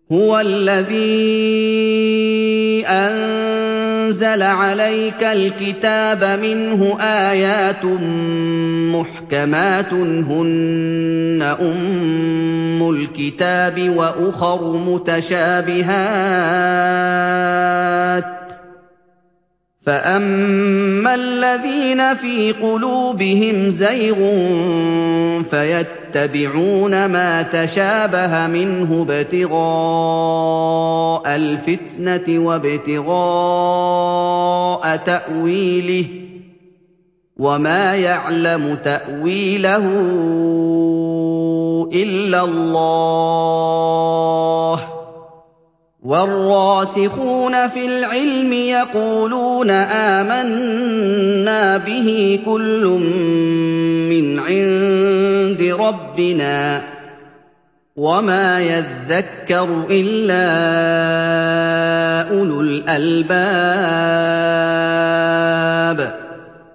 هُوَ الَّذِي أَنزَلَ عَلَيْكَ الْكِتَابَ مِنْهُ آيَاتٌ مُّحْكَمَاتٌ هُنَّ أُمُّ الْكِتَابِ وَأُخَرُ مُتَشَابِهَاتٌ ۖ فَأَمَّا الَّذِينَ فِي قُلُوبِهِمْ زَيْغٌ فَيَتَّبِعُونَ مَا تَشَابَهَ مِنْهُ ابْتِغَاءَ الْفِتْنَةِ وَابْتِغَاءَ تَأْوِيلِهِ ۗ وَمَا يَعْلَمُ تَأْوِيلَهُ إِلَّا اللَّهُ ۗ وَالرَّاسِخُونَ فِي الْعِلْمِ يَقُولُونَ آمَنَّا بِهِ كُلٌّ مِّنْ عِندِ رَبِّنَا ۗ وَمَا يَذَّكَّرُ إِلَّا أُولُو الْأَلْبَابِ.